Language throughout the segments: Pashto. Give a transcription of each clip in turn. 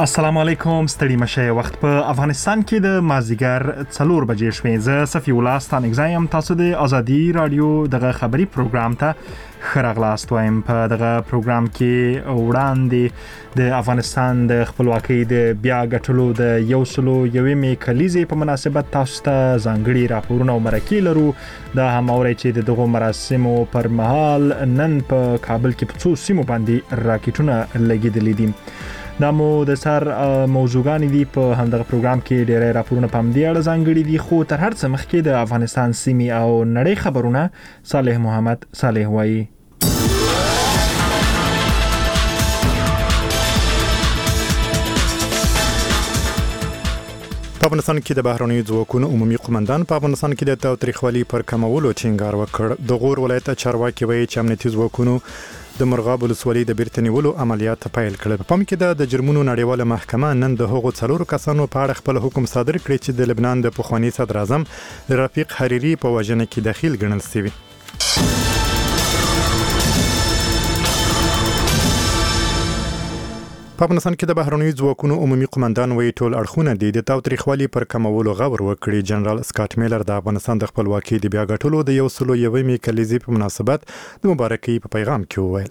السلام علیکم، ستړي مشه. وخت په افغانستان کې د مازیګر 4 بجې شوې. زه صفی الله ستانګزایم. تاسو د ازادي رادیو دغه خبری پروګرام ته خراغلاست وایم. په دغه پروګرام کې وړاندې د افغانستان د خپلواکۍ د بیا ګټلو د 101مې کلیزې په مناسبت تاسو ته ځانګړي راپورونه او مرکې لرو. دا هم اوري چې دغه مراسمو پر مهال نن په کابل کې په څو سیمو باندې راکټونه لګیدلې دي. دا مو د سر موضوعګان دي په همدغه پروګرام کې ډېر راپورونه په همدې اړه ځانګړي دي. خو تر هر څه مخکې د افغانستان سیمې او نړۍ خبرونه صالح محمد صالح وایي. په افغانستان کې د بهرنیو ځواکونو عمومي قومندان په افغانستان کې د تاوتریخوالي پر کمولو ټینګار وکړ. د غور ولایت چارواکي وایي چې امنیتي ځواکونو د مرغاب ولسوالۍ د بیرته نیولو عملیات پیل کړل. په پام کې د جرمونو نړیواله محکمه نن د هغو 4 کسانو په اړه خپل حکم صادر کړی چې د لبنان د پخوانی صدر اعظم رفیق حریری په وژنه کې دخیل ګڼل شوی. په افغانستان کې د بهرنیو ځواکونو عمومي قومندان وایي ټول اړخونه د تاوتریخوالي پر کمولو غور وکړي. جنرال سکاټ میلر د افغانستان د خپلواکۍ د بیا ګټلو د 101مې کلیزې په مناسبت د مبارکۍ په پیغام کې وویل.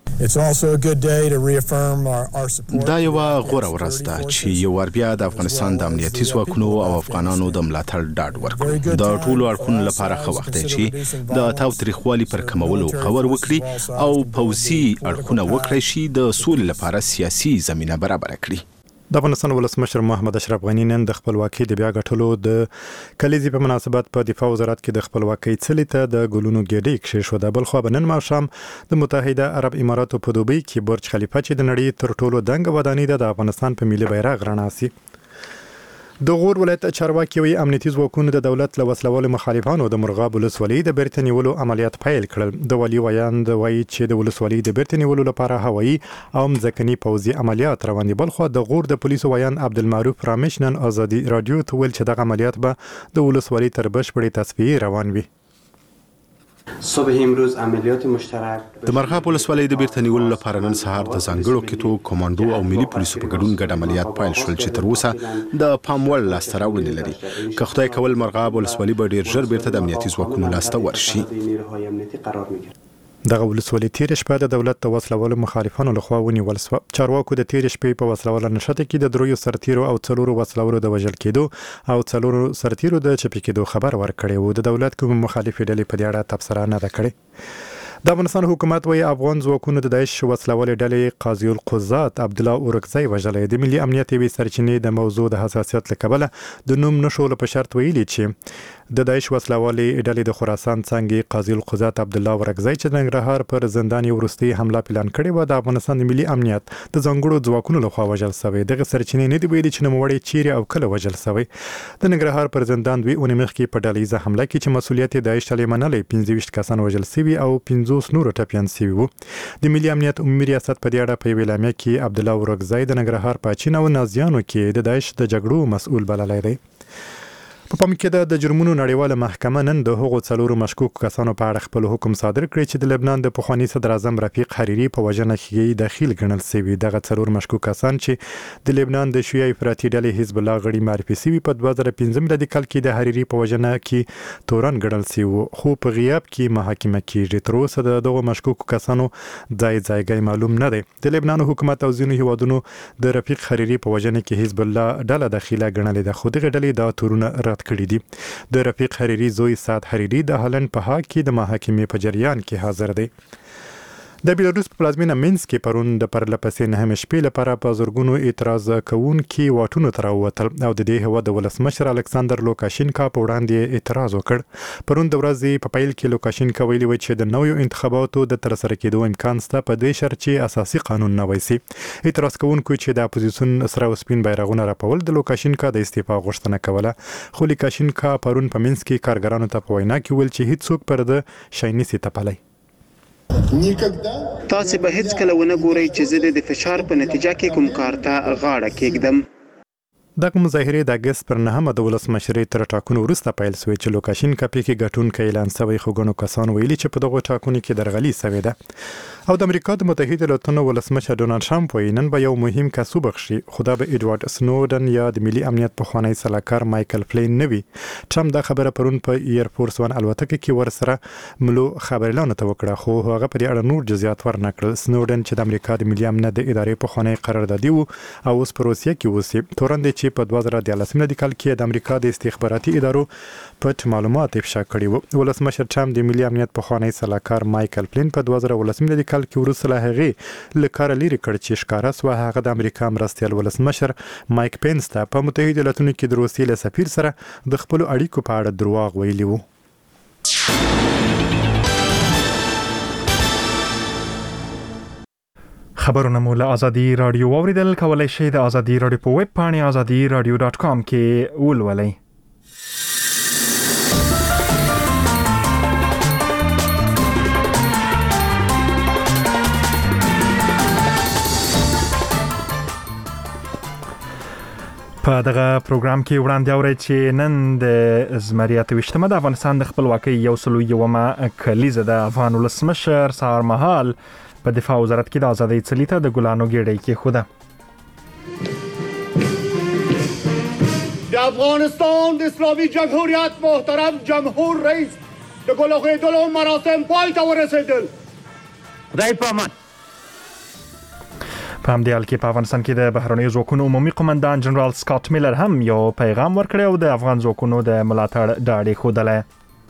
دا یو غوره ورځ ده چې یو ور بیا د افغانستان د امنیتي ځواکونو او افغانانو د ملاتړ ډاډ ورکړي. د ټولو اړخونو لپاره ښه وخت دی چې د تاوتریخوالي پر کمولو غور وکړي او پوځي اړخونه وکړي چې د سولې لپاره سیاسي زمينه برابر کړي. د افغانستان ولسمشر محمد اشرف غنی نن د خپلواکۍ د بیا ګټلو د کلیزې په مناسبت په دفاع وزارت کې د خپلواکۍ څلي ته د ګلونو ګېډۍ کښېښوده. بل خو نن ماښام د متحده عرب اماراتو په دوبۍ کې برج خلیفه چې د نړۍ تر ټولو دنګه ودانۍ ده د افغانستان په ملي بیرغ رڼا سي. د غور ولایت چارواکي وایي امنیتي ځواکونو د دولت له وسلوالو مخالفانو د مرغاب ولسوالۍ د بیرته نیولو عملیات پیل کړل. د والي ویاند وایي چې د ولسوالۍ د بیرته نیولو لپاره هوایي او ځمکني پوځي عملیات روان دي. بل خو د غور د پولیسو ویاند عبدالمعروف رامش نن ازادي رادیو ته ویل چې دغه عملیات به د ولسوالۍ تر بشپړې تصفیې روان وي. صبح امروز عملیات مشترک د مرغاب ولسوالۍ د بیرته نیولو لپاره نن سهار د ځانګړو کیتو کمانډو او ملي پولیسو په ګډون ګډ عملیات پیل شول چې تر اوسه د پام وړ لاسته راوړنې لري. که خدای کول مرغاب ولسوالۍ به ډیر ژر بیرته د امنیتي ځواکونو لاسته ورشي. دغه ولسوالۍ تیر شپه د دولت د وسلوالو مخالفانو لخوا ونیول شوه. چارواکو د تیر شپې په وسلواله نشته کې د 3 سرتیرو او 4 وسلوالو د وژل کېدو او 4 سرتیرو د چپی کېدو خبر ورکړی و. د دولت کوم مخالفې ډلې په دې اړه تبصره نه ده کړې. د افغانستان حکومت وایي افغان ځواکونو د داعش وسلوالې ډلې قاضي القضات عبدالله اورکزی وژلی. د ملي امنیت یوې سرچینې د موضوع د حساسیت له کبله د نوم نشولو په شرط ویلي چې د داعش وسلوالې ډلې د خراسان څنګه قاضي القضات عبدالله اورکزی چې د ننګرهار پر زندان وروستي حمله پلان کړې و د افغانستان د ملي امنیت د ځانګړو ځواکونو لخوا وژل شوی. دغه سرچینې نه دی ویلي چې نوموړی چیرې او کله وژل شوی. د ننګرهار پر زندان 2 اونۍ مخکې په ډلهیزه حمله کې چې مسؤلیت یې داعش ډلې منلې 25 کسان وژل شوي او 50 نور ټپیان شوي وو. د ملي امنیت عمومي ریاست په دې اړه په یوه اعلامیه کې عبدالله اورکزی د ننګرهار په چین او نازیانو کې د داعش د جګړو مسؤل بللی دی. په پام کې د جرمونو نړیواله محکمه نن د هغو 4 مشکوک کسانو په اړه خپل حکم صادر کړی چې د لبنان د پخوانی صدر اعظم رفیق حریری په وژنه کې دخیل ګڼل شوي. دغه 4 مشکوک کسان چې د لبنان د شیعه افراطي ډلې حزب الله غړي معرفي شوي په 2015 میلادي کال کې د حریری په وژنه کې تورن ګڼل شوي خو په غیاب کې محاکمه کیږي. تر اوسه د مشکوک کسانو ځای معلوم نه دی. د لبنان حکومت او ځینو هیوادونو د رفیق حریری په وژنه کې حزب الله ډله داخله ګڼلې ده خو دغه ډلې دا تورونه کړی دي. د رفیق حریری زوی سعد حریری د هالند په هاګ کې د محاکمې په جریان کې حاضر دی. د بیلاروس په پلازمینه مینسک کې پرون د پرلپسې 9 شپې لپاره په زرګونو اعتراض کوونکي واټونو ته راووتل او د دې هیواد د ولسمشر الکساندر لوکاشینکا په وړاندې اعتراض وکړ. پرون د ورځې په پیل کې لوکاشینکا ویلي و چې د نویو انتخاباتو د ترسره کېدو امکان شته په دې شرط چې اساسي قانون نوی شي. اعتراض کوونکو چې د اپوزیسیون سره وسپین بیرغونه راپول د لوکاشینکا د استعفا غوښتنه کوله خو لوکاشینکا پرون په مینسک کې کارګرانو ته په وینا کې ویل چې هیڅوک پر د شي نشي تپلی. تاسو به هیڅ کله ونه ګورئ چې زه د فشار په نتیجه کې کوم کار ته غاړه کېږدم. دغه مظاهره د اگست پر 9 د ولسمشرۍ تر ټاکنو وروسته پیل شوې چې لوکاشینکا پکې ګټونکي اعلان شوی خو ګڼو کسان ویلي چې په دغه ټاکنو کې درغلي شوې ده او د امریکا د متحده ایالاتونو ولسمشر ډونالد ټرمپ وایي نن به یو مهم کس وبخشي خو دا به ایډوارډ سنوډن یا د ملي امنیت پخوانی سلاکار مایکل فلین نه وي. ټرمپ دا خبره پرون په ایر فورس 1 الوتکه کې ورسره ملو خبرلاونه ته وکړه خو هغه په دې اړه نور جزئیات ورنکړل. سنوډن چې د امریکا د ملي امنیت د ادارې پخوانی قراردادي وو او اوس په روسیه کې اوسي تورن چې په 2013 کال کې د امریکا د استخباراتي ادارو پټ معلومات افشا کړي وو. ولسمشر ټرمپ د ملي امنیت پخوانی سلاکار مایکل فلین په 2013 کال کې وروسته له هغې له کاره لرې کړ چې ښکاره سوه هغه د امریکا مرستیال ولسمشر مایک پینس ته په متحده ایالاتونو کې د روسیې له سفیر سره د خپلو اړیکو په اړه دروغ ویلي وو. خبرونه مو له ازادي رادیو اوریدل کولای شئ د ازادي رادیو په ویب پاڼه azadiradio.com کې ولولئ. په دغه پروګرام کې وړاندې اورئ چې نن د زمري 28مه د افغانستان د خپلواکۍ 101مه کلیزه د افغان ولسمشر سهار مهال په دفاع وزارت کې د ازادۍ څلي ته د ګلانو ګېډۍ کېښوده. د افغانستان د اسلامي جمهوریت محترم جمهور رئیس د ګل اغویدلو مراسم پای ته ورسېدل. خدای په امان. په همدې حال کې په افغانستان کې د بهرنیو ځواکونو عمومي قومندان جنرال سکاټ میلر هم یو پیغام ورکړی او د افغان ځواکونو د ملاتړ ډاډ یې ښودلی.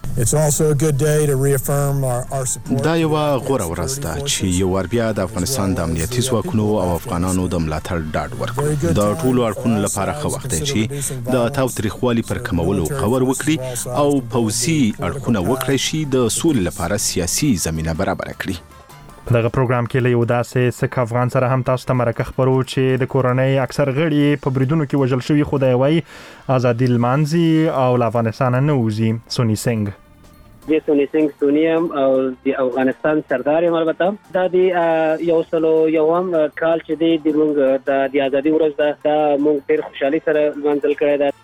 دا یو غوره ورځ ده چې یو ور بیا د افغانستان د امنیتي ځواکونو او افغانانو د ملاتړ ډاډ ورکړي. دا ټول اړخونه لپاره ښه وخت دی چې د تاوتریخوالي پر کمولو قور وکړي او پوځي اړخونه وکړي چې د سولې لپاره سیاسي زمینه برابر کړي. په دغه پروګرام کې له یو داسې سک افغان سره هم تاسو ته مرکه خبرو چې د کورنۍ اکثر غړي په بریدونو کې وژل شوي خو دی وایي ازادي لمانځي او له افغانستان نه وځي. سونی سنگ د سونی سنگ سونیم او د افغانستان سردار یم. البته دا د یو سلو یوم کال چې د موږ د ازادي ورځ ده دا موږ ډېر خوشحالي سره لمانځل کړی ده.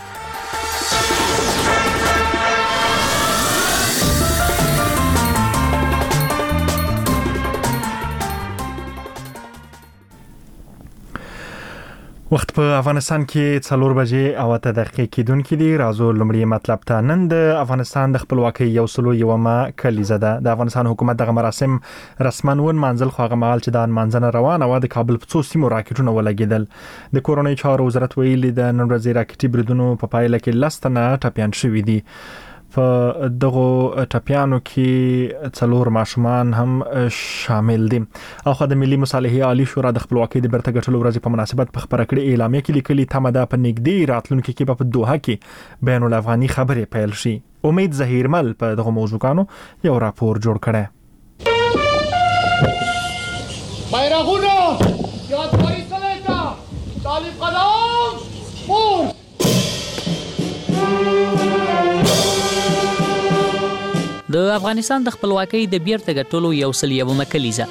وخت په افغانستان کې 4 بجې او 8 دقیقې کېدونکې دي. راځو لومړی مطلب ته. نن د افغانستان د خپلواکۍ 101مه کلیزه ده. د افغانستان حکومت دغه مراسم رسما ونمانځل خو هغه مهال چې د نمانځنه روانه وه د کابل په څو سیمو راکټونه ولګېدل. د کورنۍ چارو وزارت ویلي د نن ورځې راکټي بریدونو په پایله کې 10 تنه ټپیان شوي دي. په دغه ټپیانو کې 4 ماشومان هم شامل دي. او د ملي مصالحې عالی شورا د خپلواکۍ د بیرته ګټلو ورځې په مناسبت په خبره کړې اعلامیه کې لیکلي تمه ده په نږدې راتلونکي کې په دوحه کې بین الافغاني خبرې پیل شي. امید ظهیرمل په دغه موضوعاتو یو راپور جوړ کړی. بیرغونه یادګاري سلیقه طالب قدم فورس. د افغانستان د خپلواکۍ د بیرته ګټلو 101مه کلیزه.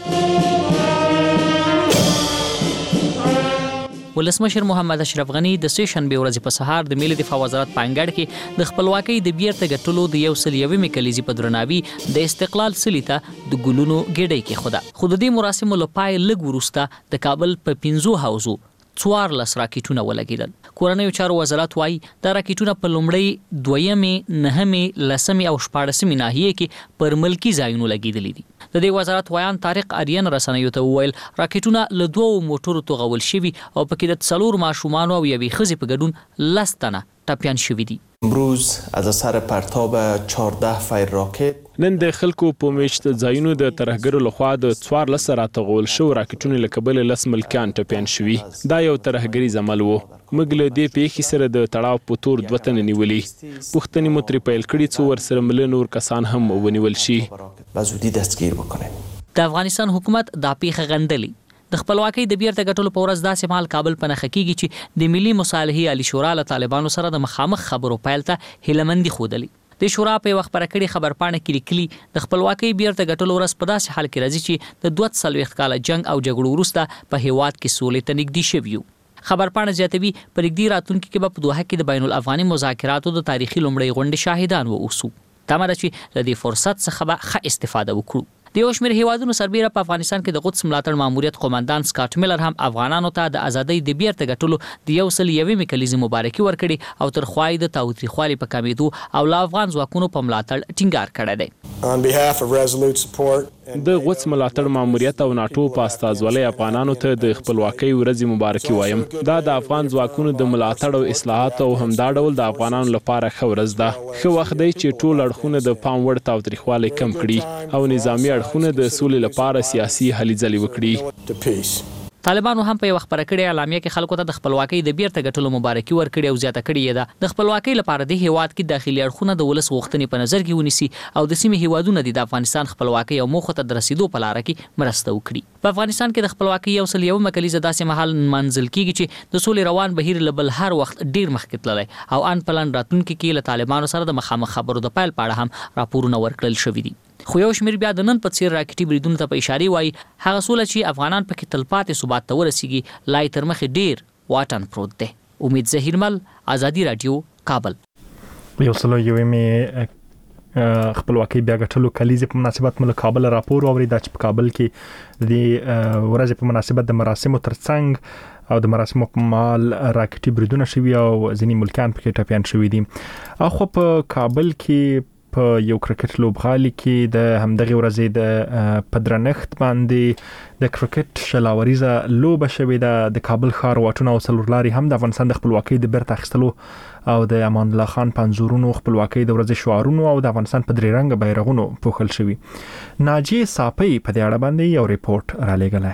ولسمشر محمد اشرف غنی د سه شنبه ورځې په سهار د ملي دفاع وزارت په انګړ کې د خپلواکۍ د بیرته ګټلو د 101مې کلیزې په درناوي د استقلال څلي ته د ګلونو ګېډۍ کېښوده. خو د دې مراسمو له پای لږ وروسته د کابل په 15 حوزو 14 راکټونه ولګېدل. کورنیو چارو وزارت وایي دا راکټونه په لومړۍ 2مې 9مې 10مې او 14مې ناحیې کې پر ملکی ځایونو لګېدلي دي. د دې وزارت ویان طارق آریان رسنیو ته وویل راکټونه له 2 موټرو توغول شوي او پکې د 4 ماشومانو او یوې ښځې په ګډون 10 تنه ټپیان شوي دي. امروز از اثر پرتاب 14 فیر راکت نن د خلکو په میشت ځایونو د ترهګرو لخوا د 14 راتغول شو راکټونه له کبل لس ملکان ټپیان شوي. دا یو ترهګریز عمل وو. موږ له دې پیښې سره د تړاو په تور 2 تنه نیولي. پوښتنې مو ترې پیل کړي څو ورسره مله نور کسان هم ونیول شي. بزودی دستگیر بکنیم. د افغانستان حکومت دا پیښه غندلې. د خپلواکۍ د بیرته ګټلو په ورځ داسې مهال کابل په نښه کېږي چې د ملي مصالحې عالی شورا له طالبانو سره د مخامخ خبرو پیل ته هیلهمندي ښودلې. د شورا په یوه خبره کړې خبرپاڼه کې لیکلي د خپلواکۍ بیرته ګټلو ورځ په داسې حال کې راځي چې د 42 کاله جنگ او جګړو وروسته په هیواد کې سولې ته نږدې شوي یو. خبرپاڼه زیاتوي پرېږدي راتلونکي کې به په دوحه کې د بین الافغاني مذاکراتو د تاریخي لومړۍ غونډې شاهدان واوسو. تمه ده چې د دې فرصت څخه به ښه استفاده وکړو. د یو شمېر هیوادونو سربیره په افغانستان کې د قدس ملاتړ ماموریت قومندان سکاټ میلر هم افغانانو ته د ازادۍ د بیرته ګټلو د 101 کلیزې مبارکي ورکړي او تر خوای د تاوتریخوالي په کمیدو او لا افغان ځواکونو په ملاتړ ټینګار کړی دی. د قدس ملاتړ ماموریت او ناتو په استازولۍ افغانانو ته د خپلواکۍ ورځې مبارکي وایم. دا د افغان ځواکونو د ملاتړ او اصلاحات او همدا ډول د افغانانو لپاره ښه ورځ ده. ښه وخت دی چې ټول اړخونه د پام وړ تاوتریخوالی کم کړي او نظامي اړخونه د سولې لپاره سیاسي هلې ځلې وکړي. طالبانو هم په یو خبره کړې اعلامیه کې خلکو ته د خپلواکۍ د بیرته ګټلو مبارکي ورکړي او زیاته کړې ده د خپلواکۍ لپاره د هیواد کې داخلي اړخونه د ولس غوښتنې په نظر کې ونیسي او د سیمې هیوادونو د افغانستان خپلواکۍ او موخو ته د رسیدو په لار کې مرسته وکړي. په افغانستان کې د خپلواکۍ 101 کلیزه داسې مهال منځل کیږي چې د سولې روان بهیر لبل هر وخت ډیر مخکې تللی او ان پلان راتلونکي کې له طالبانو سره د مخامخ خبرو د پیل په اړه هم راپورونه ورکړل شوي دي. خو یو شمېر بیا د نن په څیر راکټي بریدونو ته په اشاره وایي هغه سوله چې افغانان پکې تلپاتې ثبات ته ورسیږي لای تر مخې ډیر واټن پروت دی. امید ظهیرمل، آزادي رادیو، کابل. یو سلو یو می خپلواکۍ بیا ګټلو کلیزې په مناسبت مله کابل راپور اوري چې په کابل کې د ورځې په مناسبت د مراسمو ترڅنګ او د مراسمو په مال راکټي بریدونه شوي او ځینې ملکان پکې ټپیان شوي دي. خو په کابل کې په یو کرکټ لوبغالي کې د همدغه ورځې د پدرنخت باندې د کرکټ شلاوریزه لوبه شوې ده. د کابل ښار واټونه او څلورلاري هم د افغانستان د خپلواکۍ د بیرته اخیستلو او د امان الله خان پنځورونو خپلواکۍ د ورځې شعارونو او د افغانستان په درې رنګ بیرغونو پوښل شوي. ناجی صافی په دې اړه باندې یو ریپورت را لېږلی.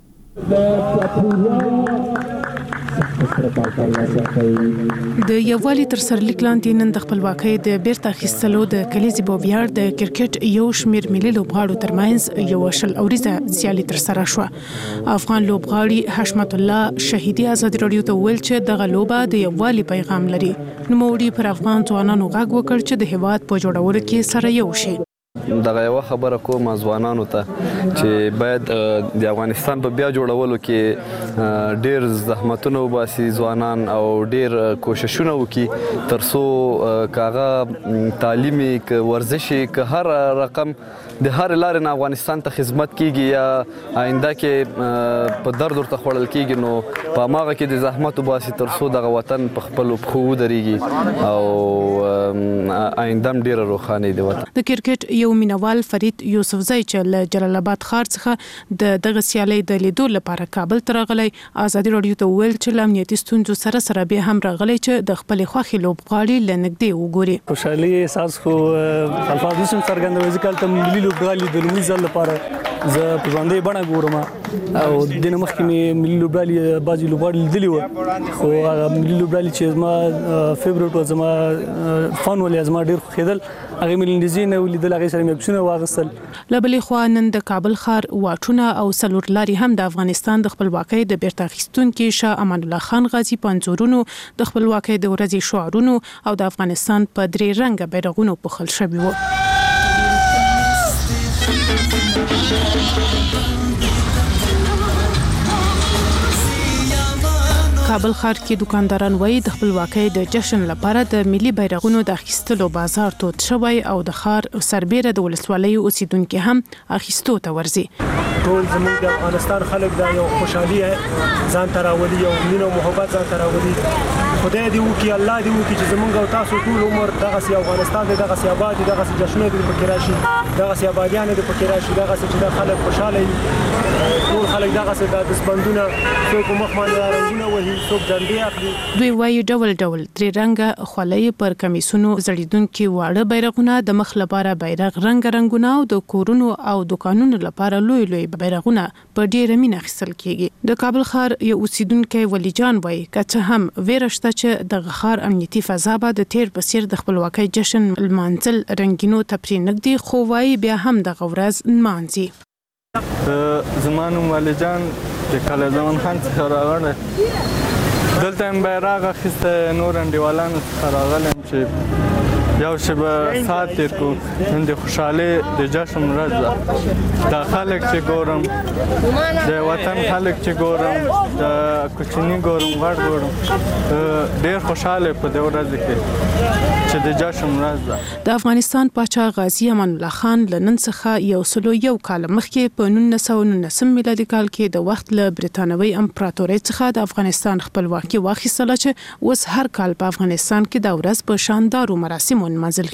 د یووالي تر سرلیک لاندې نن د خپلواکۍ د بیرته اخیستلو د کلیزې په ویاړ د کرکټ یو شمېر ملي لوبغاړو ترمنځ یو شل اوریزه سیالي ترسره شوه. افغان لوبغاړي حشمت الله شهیدي ازادي رادیو ته ویل چې دغه لوبه د یووالي پیغام لري. نوموړي پر افغان ځوانانو غږ وکړ چې د هیواد په جوړولو کې سره یو شي. دغه یو خبره کوم ځوانانو ته چې باید د افغانستان په بیا جوړولو کې ډیر زحمتونه وباسي ځوانان او ډیر کوششونه وکړي ترڅو کاغه تعلیمي ورزشي که هر رقم د هر لارې نه افغانستان ته خدمت کیږي یا آینده کې په درد ورته خوړل کیږي نو په ماغه کې د زحمت وباسي ترڅو دغه وطن په خپل پخو دريږي او آینده ډیر روښانه دی وطن. د کرکټ یو مینوال فرید یوسفزی چې له جلال آباد ښار څخه د دغه سیالۍ د لیدو لپاره کابل ته راغلی آزادي رادیو ته ویل چې له امنیتي ستونزو سره بیا هم راغلی چې د خپل خوښي لوبغاړي له نږدې وګوري. خوشحالي احساس خو الفاظ نشم څرګندوي ځکه ته ملي لوبغاړي د لومړي ځل لپاره زه په ژوندۍ بڼه ګورم او د دې مخکې مې ملي لوبغاړي بعضې لوبغاړي لیدلي وو خو هغه ملي لوبغاړي چې زما فیورټ و زما فن ولې زما ډېر خوښېدل هغې مې لنډیزې نه ولیدل هغې سره مې عکسونه واخیستل. له بلې خوا نن د کابل ښار واټونه او څلور لارې هم د افغانستان د خپلواکۍ د بیرته اخیستونکي شاه امان الله خان غازي په انځورونو د خپلواکۍ د ورځې شعارونو او د افغانستان په درې رنګه بیرغونو پوښل شوي وو. کابل ښار کې دکانداران وایي د خپلواکۍ د جشن لپاره د ملي بیرغونو د اخیستلو بازار تود شوی او د ښار سربیره د ولسوالۍ اوسیدونکو هم اخیستو ته ورځي. ټول زموږ د افغانستان خلک دا یو خوشحالي ځان ته راولي یو مینه او محبت ځان ته راولي. خدای دې وکړي الله دې وکړي چې زموږ او تاسو ټول عمر دغسې افغانستان دی دغسې آباد دي دغسې جشنونه دې پکې راشي دغسې آبادیان دې پکې راشي دغسې چې دا خلک خوشحاله وي ټول خلک دغسې د دستبندونه څوک مخ باندې رنګونه وهي څوک جنډې اخلي. دوی وایي ډول ډول درې رنګه خولۍ پر کمیسونو ځړېدونکي واړه بیرغونه د مخ لپاره بیرغ رنګونه او د کورونو او دکانونو لپاره لوی لوی بیرغونه په ډېره مینه اخیستل کیږي. د کابل ښار یو اوسیدونکی ولی جان وایي که څه هم ویره شته چې د ښار امنیتي فضا به د تیر په څیر د خپلواکۍ جشن لمانځل رنګینو ته پرې نږدې خو وایي بیا هم دغه ورځ نمانځي. زما نوم ولی جان د کاله زمان خان څخه راغلی دلته یم بیرغ اخیستی نور انډیوالانو څخه راغلی یم چې یو شبه ساعت تیر کو نن د خوشاله د جشن ورځ ده د خلک چې ګورم د وطن خلک چې ګورم د کوچنی ګورم غټ ګورم ډیر خوشاله په د ورځ کې چې د جشن ورځ ده. د افغانستان پاچا غازی امان الله خان لنن څخه 101 کال مخکې په 1919 میلادي کال کې د وخت له برتانوي امپراتورۍ څخه د افغانستان خپلواکي واخیستله چې اوس هر کال په افغانستان کې د ورځ په شاندارو مراسمو نمانځل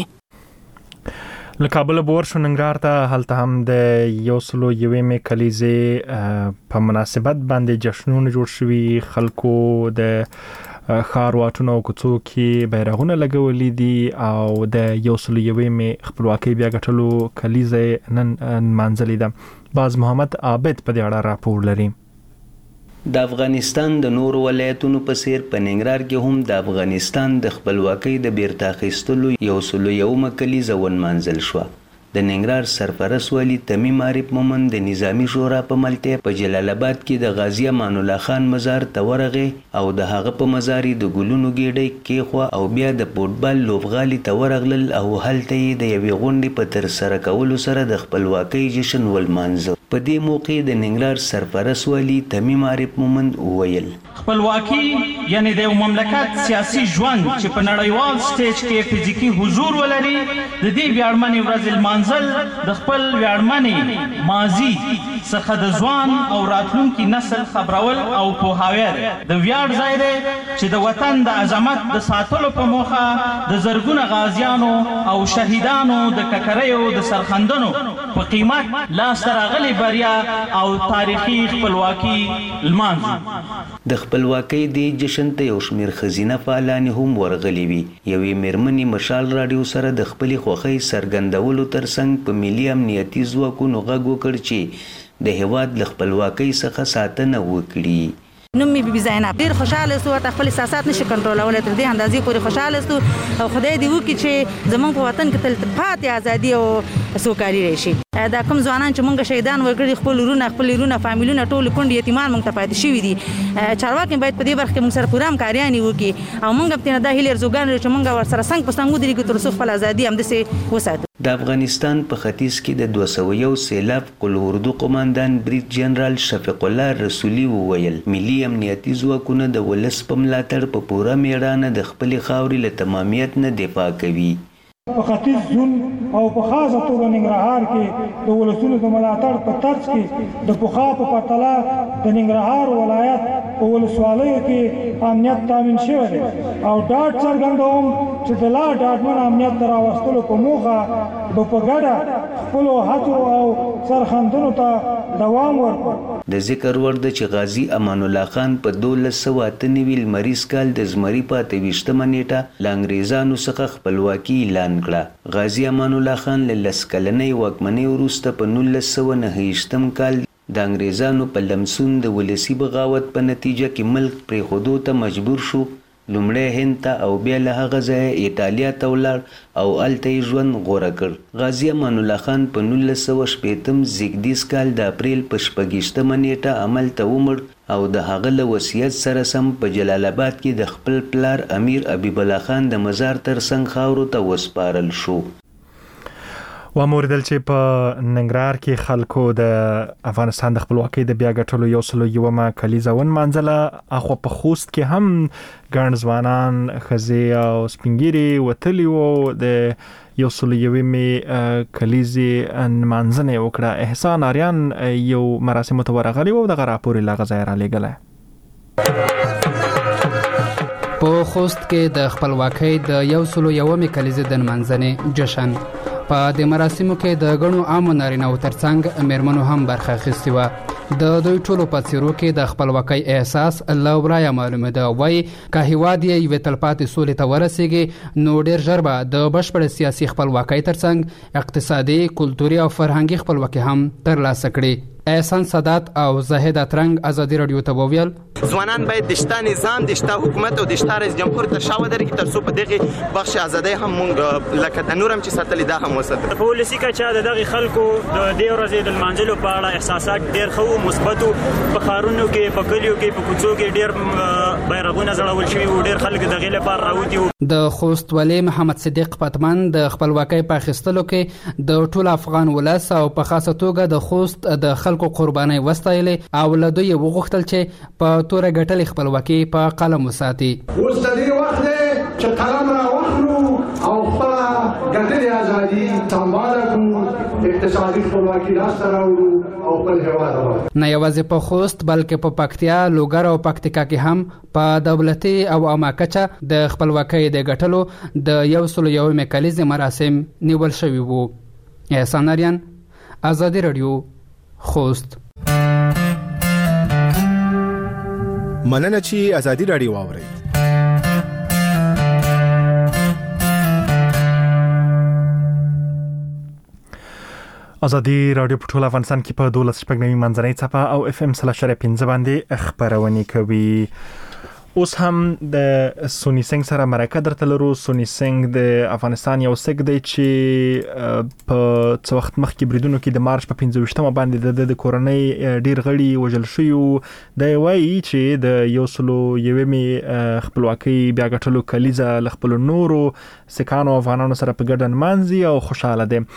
کیږي. له کابل بور شو ننګرهار ته هلته هم د 101 کلیزې په مناسبت باندې جشنونه جوړ شوي. خلکو د ښار واټونو او کوڅو کې بیرغونه لګولي دي او د 101 خپلواکۍ بیا ګټلو کلیزې نن نمانځلې ده. باز محمد عابد په دې اړه راپور لري. د افغانستان د نورو ولایتونو په څیر په ننګرهار کې هم د افغانستان د خپلواکۍ د بیرته اخیستلو 101 کلیزه ونمانځل شوه. د ننګرهار سرپرست والي تمیم عارف مومند د نظامی شورا په ملتیا په جلال آباد کې د غازی امان الله خان مزار ته ورغې او د هغه په مزار د ګلونو ګېډۍ کېخوا او بیا د فوټبال لوبغالي ته ورغلل او هلته یې د یوې غونډې په ترسره کولو سره د خپلواکۍ جشن ولمانځه. په دې موقع د ننګرهار سرپرست والي تمیم عارف مومند وویل خپلواکي یعنی د یو مملکت سیاسي ژوند چې په نړیوال سټیج کې فزیکی حضور ولري د دې ویاړمنې ورځې لمانځل د خپل ویاړمنې ماضي څخه د ځوان او راتلونکي نسل خبرول او پوهاوی دی. د ویاړ ځای دی چې د وطن د عظمت د ساتلو په موخه د زرګونه غازیانو او شهیدانو د ککریو د سرخندنو په قیمت لاسته راغلي بریا او تاریخي خپلواکي لمانځو. د خپلواکۍ د جشن ته یو شمېر ښځینه فعالانې هم ورغلي وي. یوې مېرمنې مشال راډیو سره د خپلې خوښۍ څرګندولو ترڅنګ په ملي امنیتي ځواکونو غږ وکړ چې د هېواد له خپلواکۍ څخه ساتنه وکړي. نوم مې بي زینب ډېر خوشاله سو ته خپل احساسات نشي کنټرولولی تر دې اندازې پورې خوشاله سو او خدای دې وکړي چې زموږ په وطن کې تل پاتې ازادي او سوکالي راشي. دا کوم ځوانان چې مونږ شهیدان وکړي خپل ورونه فامیلونه ټول کونډې یتیمان مونږ ته پاتې شوي دي. چارواکي باید په دې برخه کې مونږ سره پوره همکاریانې وکړي او مونږ هم دا هیلې ارزوګانې لرو چې مونږ ورسره څنګ په څنګ ودرېږو تر څو خپل ازادي همداسې وساتو. د افغانستان په ختیځ کې د 201 سیلاب قل اردو قماندان برید جنرال شفیق الله رسولي وویل ملي امنیتي ځواکونه د ولس په ملاتړ په پوره میړانه د خپلې خاورې له تمامیت نه دفاع کوي. په ختیځ زون او په خاصه توګه ننګرهار کې د ولسونو د ملاتړ په ترڅ کې د پخوا په پرتله د ننګرهار ولایت په ولسوالیو کې امنیت تامین شوی دی او ډاډ څرګندوم چې د لا ډاډمن امنیت ته راوستلو په موخه به په ګډه خپلو هڅو او سرښندنو ته دوام ورکړو. د ذکر وړ ده چې غازی امان الله خان په 1298 لمریز کال د زمري په 28مه نیټه له انګریزانو څخه خپلواکي اعلان کړه. غازی امان الله خان له 10 کلنۍ واکمنۍ وروسته په 1929 کال د انګریزانو په لمسون د ولسی بغاوت په نتیجه کې ملک پرېښودو ته مجبور شو. لومړی هند ته او بیا له هغه ځایه ایټالیا ته ولاړ او هلته یې ژوند غوره کړ. غازي امان الله خان په 1960 زیږدیز کال د اپریل په 26مه نیټه عمل ته ومړ او د هغه له وصیت سره سم په جلال آباد کې د خپل پلار امیر حبیب الله خان د مزار ترڅنګ خاورو ته وسپارل شو. وموردل چې په ننګرهار کې خلکو د افغانستان د خپلواکۍ د بیا ګټلو 101 کلیزه ونمانځله. اخو په خوست کې هم ګڼ ځوانان ښځې او سپین ږیري وتلي وو د 101 کلیزې نمانځنه وکړه. احسان آریان یو مراسمو ته ورغلی وو دغه راپور یې له هغه ځایه رالیږلی. په خوست کې د خپلواکۍ د 101 کلیزې د نمانځنې جشن په د مراسمو کې د غنو عامو نارینه‌و ترڅنګ میرمنو هم برخه اخیستې وه. د دوی ټولو په څیرو کې د خپلواکۍ احساس له ورایه معلومه ده. وایي که هیواد یې یوې تلپاتې سولې ته ورسیږي نو ډېر ژر به د بشپړې سیاسي خپلواکۍ ترڅنګ اقتصادي کلتوري او فرهنګي خپلواکي هم ترلاسه کړي. احسان سادات او زاهد اترنګ ازادي رادیو ته وویل ځوانان باید د شته نظام د شته حکومت او د شته رئیس جمهور تر شا ودرېږي تر څو په دغه بخش ازادۍ هم مونږ لکه د نور هم چې ساتلې دا هم وساتو. په ولسي کچه د دغه خلکو د دې ورځې د لمانځلو په اړه احساسات ډېر ښه مثبت په ښارونو کې په کلیو کې په کوڅو کې ډېر بیرغونه زړول شوي وو، ډېر خلک د هغې لپاره راوتي وو. د خوست والي محمد صدیق پتمن د خپلواکۍ په اخیستلو کې د ټول افغان ولس او په خاصه توګه د خوست د خلکو قربانۍ وستایلې او له دوی وغوښتل چې په توره ګټلې خپلواکي په قلم وساتي. اوس د دې وخت دی چې قلم راواخلو او خپله ګټلې ازادي سمباله کړو، اقتصادي خپلواکي لاسته راوړو او خپل هېواد اباد. نه یوازې په خوست بلکې په پکتیا، لوګر او پکتیکا کې هم په دولتي او عامه کچه د خپلواکۍ د ګټلو د 101 کلیزې مراسم نیول شوي وو. احسان اریان، آزادي رادیو، خوست. مننه چې آزادي رادیو واورئ. آزادي رادیو په ټول افغانستان کې په 12.9 منځنۍ څپه او FM 3.15 باندې خبرونه کوي. اوس هم د سونی سنگ سره مرکه درته لرو. سونی سنگ د افغانستان یو سګ دی چې په څو وخت مخکې بریدونو کې د مارچ په 15مه باندې د کورنۍ ډیر غړي وژل شوي. د وایي چې د 101 خپلواکۍ بیا ګټلو کلیزه ل خپل نورو سکانو افغانانو سره په ګډن مانځي او خوشاله دي.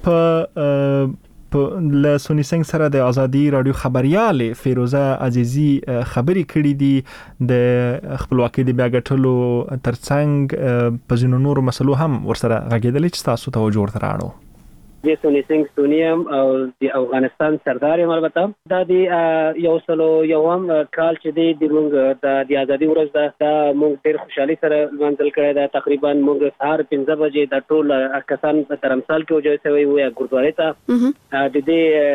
په له سونی سنگ سره د آزادي رادیو خبريال فیروزه عزیزی خبري کړې دي د خپلواکۍ د بیا ګټلو ترڅنګ په ځینو نورو مسلو هم ورسره غږېدل چې تاسو توجه ورته راړو. د سونی سنگ سونیم او د افغانستان سردار یم. البته دا د 101 کال چې د موږ د ازادي ورځ ده، موږ ډېر خوشحالي سره لمانځل کړی ده. تقریبا موږ سهار 15 بجې د ټول کسان په ترمسال کې وجوه شوی وو یا ګردواري ته د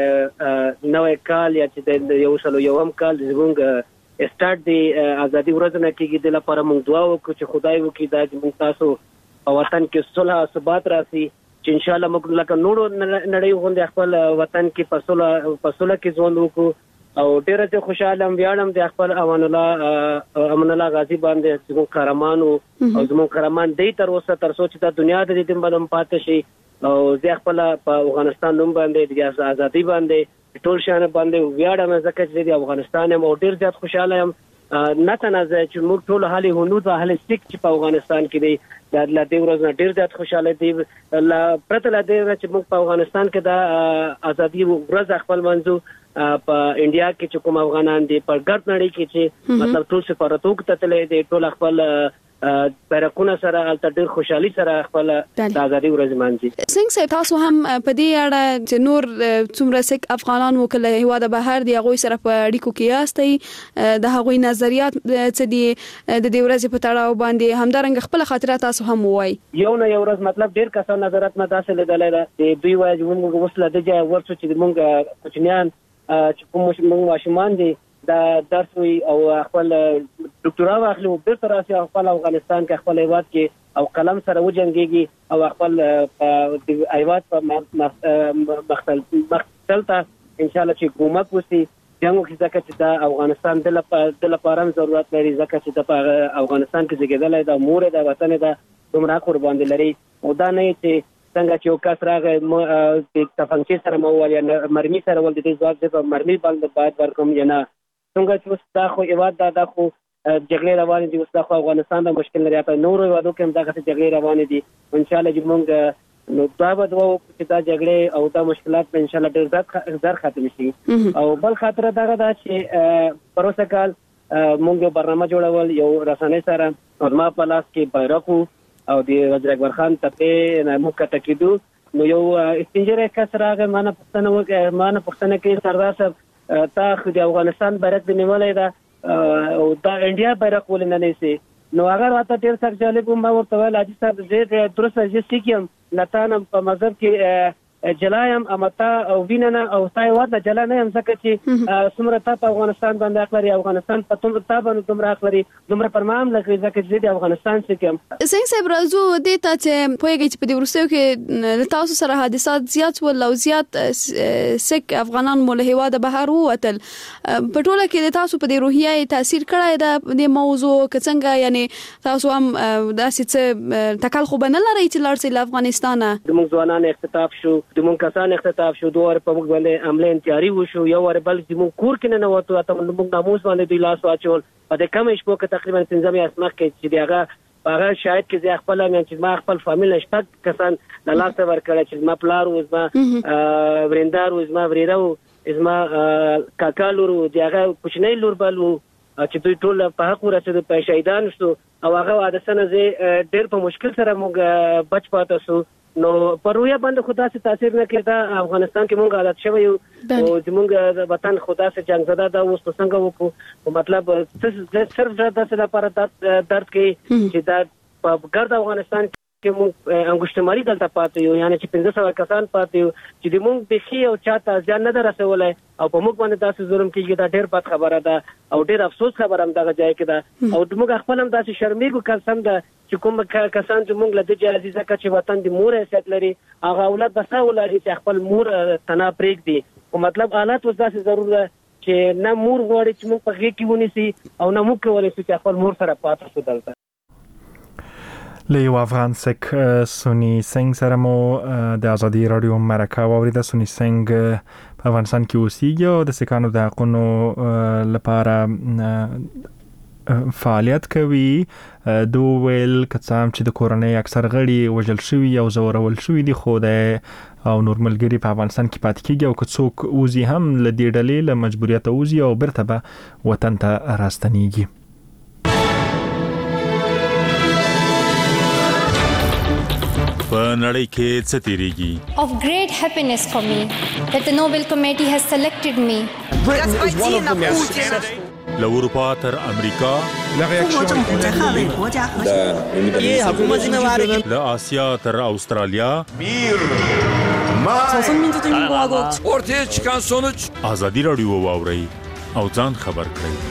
دې نوې کال یا چې د 101 کال زموږ سٹارټ د ازادي ورځ نه کېږي. د لپاره موږ دعا وکړو چې خدای وکړي دا چې موږ تاسو په وطن کې صلح او ثبات راسي، چې ان شاء الله موږ لکه نورو نړۍ غوندې خپل وطن کې په صلح کې ژوند وکړو. او ډېر زه خوشاله یم، ویاړم د خپل امان الله غازی باندې چې موږ قهرمان او زموږ قهرمان دی تر اوسه، تر څو چې د دنیا د دې بدم پاتې شي. او زه خپل په افغانستان نوم باندې د ازادي باندې ټول شان باندې ویاړم ځکه چې د افغانستان یم او ډېر زیات خوشاله یم. نه تنازع چې موږ ټول حالي هنود او حالي سټیک چې په افغانستان کې دی د دې ورځ نه ډېر زیات خوشاله دي. پرته له دې چې موږ په افغانستان کې د ازادي ورځ خپل منځو په انډیا کې چې کوم افغانان دي په ګرد نړۍ کې چې مطلب ټول سفارتو ته تللي دي، ټول خپل بیرقونه سره الته ډېر خوشحالي سره خپل د ازادي ورځ مانځي. څنګه صاحب تاسو هم په دې اړه چې نور څومره سک افغانان وکړي هیواد بهر دی هغه سره په اړیکو کې یاستئ، د هغوی نظریات څه دي د دې ورځې په تړاو باندې همدارنګ خپل خاطرات تاسو هم وایي؟ یو ورځ مطلب ډېر کسان نظرات نه داسې لیدل دي دوی وایي چې موږ وسله د ځای ورڅو چې موږ کوچنیان چې کوم ماشومان دي دا درس وي او خپل ډاکټرا واخلي او بیرته راسي خپل افغانستان کې خپل هیواد کې او قلم سره وجنګيږي او خپل هیواد په مختلفه ان شاء الله چې کومک وسی جنګو کې ځکه چې دا افغانستان د لپاره ضرورت لري، ځکه چې د افغانستان کې زیږیدل د مور د وطن د دومره قربان لري. او دا نه چې څنګه چې یو کس راغی د تفنګچې سره مو یا مرمي سره ول د دې ځواک د مرمي باندې باید ورکوم یا نه. څنګه چې اوس دا خو هیواد دا خو جګړې روانې دي، اوس دا خو افغانستان د مشکل لري، په نورو هیوادو کې هم دغه جګړې روانې دي. ان شاء الله چې موږ نو دا به دوا چې دا جګړې او دا مشکلات په ان شاء الله ډېر زر ختم شي. او بل خاطر دا ده چې پروسه کال موږ برنامه جوړول یو رسنۍ سره ما په لاس کې بیرغ او د وزیر اکبر خان ته نه موږ کټکیدو. نو یو استنجره کس راغی ما نه پوښتنه کوي سردار صاحب تا خو د افغانستان بیرغ د نیولای دا او دا انډیا بیرغ ولې نه نیسي؟ نو هغه راته ډېر سخت جالب ما ورته ویل حاجي صاحب زه درسته زه سیکم لتانم په مذهب کې جلایم امتا او ویننه او تای واده جلا نه هم ځکه چې څومره تا په افغانستان باندې اخلي افغانستان په توم تا باندې دومره اخلي دومره پرمام لکه ځکه چې د افغانستان سکم. څنګه صاحب راځو د ته چې پوهیږي چې په دې ورسېو کې تاسو سره حادثات زیات ول او زیات سک افغانان مول هیواد بهر ووتل، په ټوله کې تاسو په دې روحیه تاثیر کړی دا د موضوع څنګه یعنی تاسو هم داسې څه تکل خو بنل لري چې لارسي افغانستان د موږ ځوانان اختطاف شو د مونږ کسان اختطاف شو، 2 ور په موږ باندې حمله انتحاري وشو، یو ور بل چې مونږ کور کې نه وته ته مونږ ناموس باندې دوی لاس واچول. په دې کم شپو کې تقریبا 15 اسمه کې چې هغه شاید کې زه خپل چې ما خپل فامیل نشته کسان د لاس ورکړل چې ما پلار و زما ورندار و زما وریرو زما کاکا لور و دغه کوچنی لور بل و چې دوی ټول په حق ورسېد په شهیدان شو او هغه عادتونه زه ډېر په مشکل سره موږ بچ پاتې شو. نو پرویا باندې خدا سے تاثیر نه کړه. افغانستان کې موږ عادت شوی یو او زموږ د وطن خدا سے جنگ زده دا اوس څنګه وکړو. مطلب صرف د لپاره درد کې چې دا په ګرد افغانستان کې موږ انګشتماري دلته پاتې یو، یعنی چې 1500 کسان پاتې یو چې د موږ بخي او چاته ځان نه درسولای او په موږ باندې داسې ظلم کیږي. دا ډېر بد خبره ده او ډېر افسوس خبره هم دغه ځای کې ده او موږ خپل هم داسې شرمېږو قسم ده چې کوم کسان چې موږ له دې عزیزه کا چې وطن د مور حیثیت لري هغه اولاد بسا ولري چې خپل مور تنا پرېږدي. او مطلب حالات اوس داسې ضرور ده چې نه مور غواړي چې موږ په غېږ کې ونیسي او نه موږ کولی شو چې خپل مور سره پاتې شو. دلته له یو افغان سک سونی سنگ سره مو د ازادي رادیو مرکه واوریده. سونی سنگ په افغانستان کې اوسیږي او د سکانو د حقونو لپاره فعالیت کوي. دوی ویل کڅام چې د کورنۍ اکثر غړي وژل شوي او زورول شوي دي خو د او نور ملګری په افغانستان کې پاتې کیږي او که څوک اوزي هم له دې ډلې له مجبوریت اوزي او برته به وطن ته راستنیږي. په نړۍ کې څه تیریږي؟ Of great happiness for me that the Nobel Committee has selected me. له اروپا تر امریکا، له آسیا تر استرالیا، ortaya çıkan sonuç ازادي رادیو واوري او ځان خبر کړئ.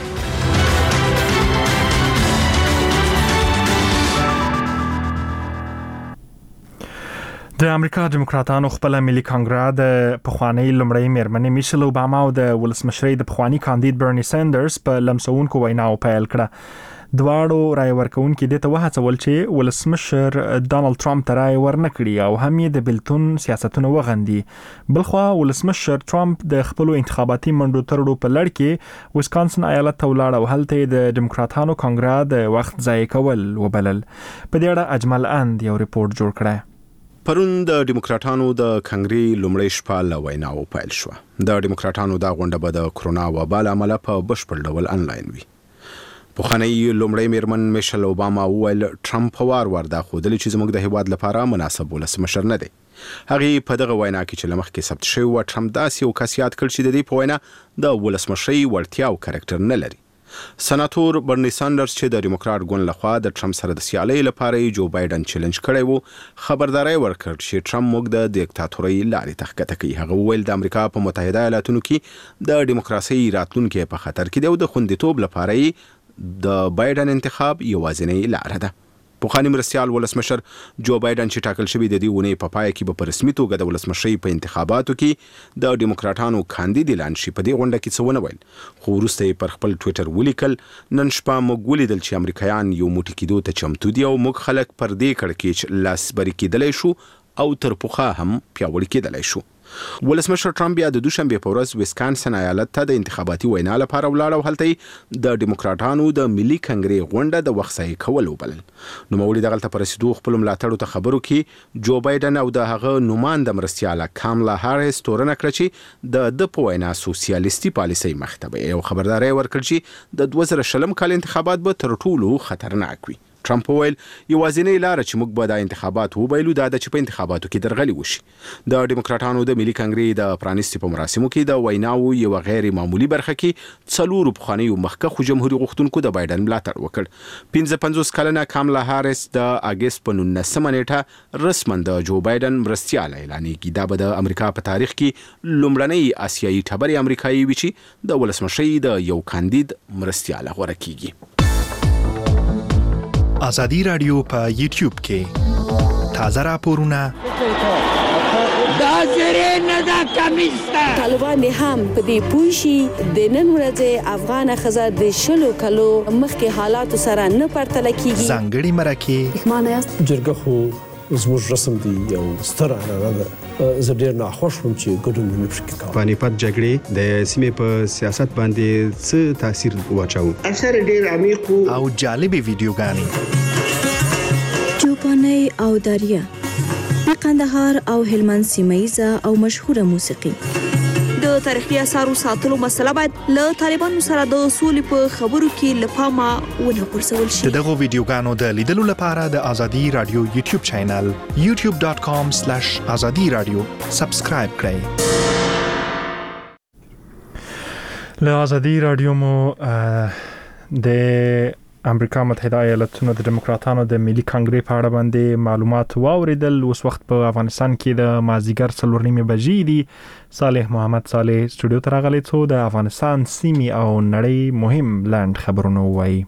د امریکا دیموکراتانو خپل ملي کانګرا د پخوانی لمړی میرمنې میشل اوباما او د ولسمشرۍ د پخوانی کاندید برني ساندرز په لمسونکو ویناو پیل کړه. دواړو رای ورکوونکو د ته وهڅول چې ولسمشر ډانلډ ټرمپ ته رای ورنکړي او هم یې د بلتون سیاستونه وغندي. بلخوا ولسمشر ټرمپ د خپل انتخاباتي منډو ترړو په لړ کې ویسکانسن ایالت ته ولاړ او هلته د دیموکراتانو کانګرا د وخت ضایع کول وبلل. په دې اړه اجمل اند یو ریپورت جوړ کړی. پرون د دیموکراتانو د کنګري لومړی شپه له ویناو پیل شو. د دیموکراتانو دا غونډه به د کرونا وبا له امله په بشپړ ډول انلاین وي. پخوانی لومړی میرمن میشل اوباما وویل ټرمپ وار دا خودلی چې زموږ د هیواد لپاره مناسب ولسمشر نه دی. هغه په دغه وینا کې چې لمخ کې ثبت شوی و ټرمپ داسې یو کس یاد کړ چې د دې په وینا د ولسمشرۍ وړتیا او کریکټر نه لري. سناتور برني ساندرز چې د ډیموکرات ګوند لخوا د ټرمپ سره د سیالۍ لپاره جو بایدن چیلنج کړی وو خبرداري ورکړ چې ټرمپ موږ د دیکتاتورۍ لارې تخکته کوي. هغه ویل د امریکا په متحده ایالاتونو کې د دیموکراسي راتلونکو په خطر کې دی او د خوندیتوب لپاره د بایدن انتخاب یوازینی لار ده. پوخانی مرستیال ولسمشر جو بایدن چې ټاکل شوی د دې ونې په پای کې به په رسمي توګه د ولسمشرۍ په انتخاباتو کې د دیموکراتانو کاندید اعلان شي. په دې غونډه کې څه ونه ویل خو وروسته یې پر خپل ټویټر ولیکل نن شپه موږ ولیدل چې امریکایان یو موټی کېدو ته چمتو دي او موږ خلک پر دې کړکېچ لاسبري کېدلی شو او تر پخوا هم پیاوړي کېدلی شو. ولسمشر ټرمپ بیا د دوشنبه په ورځ ویسکانسن ایالت ته د انتخاباتي وینا لپاره ولاړ او هلته د دیموکراتانو د ملي کنګرې غونډه د وخت ځای کول وبلل. نو مولوی دغه پر رسیدو خپل ملاتړو ته خبرو کې جو بایدن او د هغه نوماند مرستیاله کاملا هاریس تورنه کړ چې د په وینا سوسیالیستي پالیسي مختبه او خبرداري ورکړ چې د 2020 کال انتخابات به تر ټولو خطرناک وي. ټرمپ ویل یوازینی لار چې موږ به د انتخابات وبایلو دا د چې په انتخاباتو کې درغلي وشي. د دیموکراتانو د ملي کنګرې د پرانیستي په مراسمو کې د ویناو یو غیر معمولی برخه کې څلور پخوانیو مخکښو جمهوریت غوښتونکو د بایدن ملاتړ وکړ. 55 کلنه کاملا هاریس د اگست په 19 نیټه رسما د جو بایدن مرستیاله اعلان کړي. دا به د امریکا په تاریخ کې لومړنۍ آسیایي ټبرې امریکایي وي چې د ولسمشرۍ د یو کاندید مرستیاله غوړه کیږي. ازادي رادیو په یوټیوب کې تازه راپورونه طالبان هم په دې پوه شي د نن ورځې افغان ښځه د شلو کلو مخکې حالاتو سره نه پرتله کیږي. ځانګړي مرکې جرګه خو زموږ رسم دی یو ستر عنعنه ده. زه ډېر ناخوښ وم چې ګډون مې پکې کاوه. پانیپت جګړې د سیمې په سیاست باندې څه تاثیر واچاوه؟ اثر ډېر عمیق او جالبې ویډیوګانې. چوپانۍ او داریا د قندهار او هلمند سیمه او مشهوره موسیقي. د تاریخي اثارو ساتلو مسله باید له طالبانو سره د سولې په خبرو کې له پامه ونه غورځول شي. دغه ویډیوګانو د لیدلو لپاره د ازادي رادیو یوټیوب چینل youtube.com/azadi-radio سبسکرایب کړئ. له ازادي رادیو مو د امریکا متحده ایالاتونو د دیموکراتانو د ملي کانګرې په اړه باندې معلومات واوریدل. اوس وخت په افغانستان کې د مازیګر 4:30 بجې دي. صالح محمد صالح سټوډیو ته راغلی څو د افغانستان سیمې او نړۍ مهم لاند خبرونه وایي.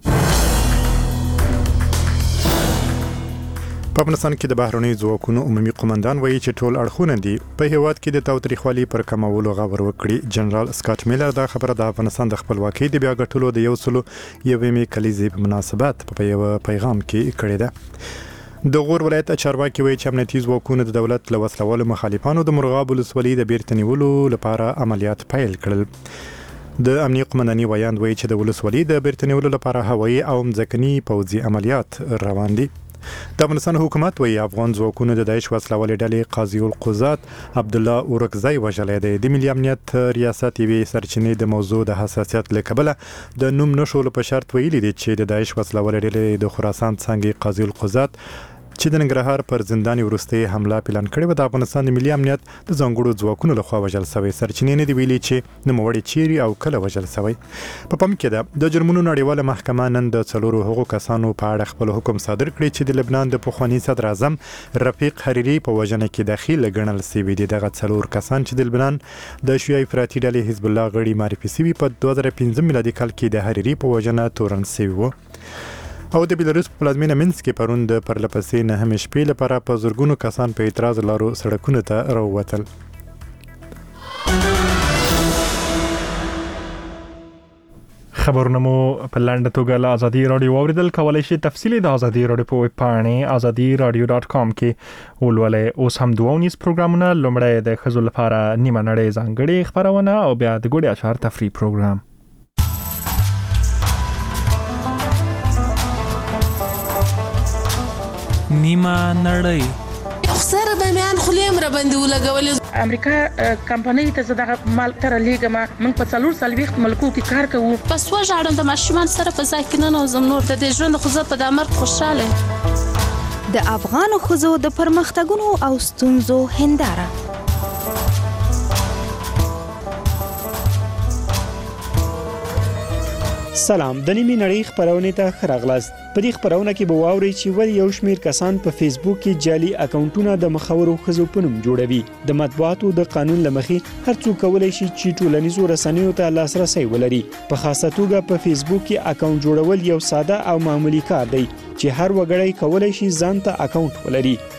په افغانستان کې د بهرنۍ ځواکونو عمومي قومندان وایي چې ټول اړخونه دي په هیواد کې د تاوتریخوالي پر کمولو غور وکړي. جنرال سکاټ میلر دا خبره د افغانستان د خپلواکۍ د بیا ګټلو د 101 کلیزې په مناسبت په یو پیغام کې کړی ده. د غور ولایت چارواکي وایي چې امنیتي ځواکونو د دولت له وسلوالو مخالفانو د مرغاب ولسوالۍ د بیرته نیولو لپاره عملیات پیل کړل. د امنیتي قومنداني وایاند وایي چې د ولسوالۍ د بیرته نیولو لپاره هوایي او ځمکني پوځي عملیات روان دي. د افغانستان حکومت وایي افغان ځواکونو د داعش وسلوالې ډلې قاضي القضات عبدالله اورکزی وژلی دی. د ملي امنیت ریاست یوې سرچینې د موضوع د حساسیت له کبله د نوم نښولو په شرط ویلي دي چې د داعش وسلوالې ډلې د خراسان څانګې قاضي القضات چې د ننګرهار پر زندان وروستۍ حمله پلان کړې و د افغانستان د ملي امنیت د ځانګړو ځواکونو لخوا وژل شوی. سرچینې نه دی ویلي چې نوموړی چیرې او کله وژل شوی. په پام کې ده د جرمونو نړیواله محکمه نن د 4 هغو کسانو په اړه خپل حکم صادر کړی چې د لبنان د پخواني صدر اعظم رفیق حریري په وژنه کې دخیل ګڼل شوي دي. دغه 4 کسان چې د لبنان د شیعه افراطي ډلې حزب الله غړي معرفي شوي په 2015 میلادي کال کې د حریري په وژنه تورن شوي وو. او د بیلاروس په پلازمینه منسک کې پرون د پرلپسې 9 شپې لپاره په زرګونو کسان په اعتراض لارو سړکونو ته راووتل. خبرونه مو په لاندې توګه له ازادي رادیو اوریدل. کولای شئ تفصیلی د ازادي رادیو په ویب پاڼې azadi-radio.com کې ولولئ. اوس هم 2 پروګرامونه. لومړی د ښځو لپاره نیمه نړۍ ځانګړې خبرونه او بیا د ګوډي اشعار تفریح پروګرام. نیمه نړۍ خسر به میان خلیم را باندې ولګول. امریکا کمپنۍ ته زداغه مال تر لیګما موږ په 4 ملکو کې کار کوو. پس وژاړم د ماشومان سره په ځای کې نه نوزم نور د ژوند خو زه په دمر خوشاله. د افغانو ښځو د پرمختګونو او ستونزو هنداره. سلام، د نیمه نړۍ خبرونه ته خراغلاست. په دې خبرونه کې به واوري چې ول یو شمیر کسان په فیسبوک کې جعلي اکاونټونه د مخاورو ښځو په نوم جوړوي. د مطبوعاتو د قانون لمخې هر څوک کولای شي چې ټولنیزو رسنیو ته لاسرسي ولري. په خاصه توګه په فیسبوک کې اکاونټ جوړول یو ساده او معمولی کار دی چې هر وګړی کولای شي ځان ته اکاونټ ولري.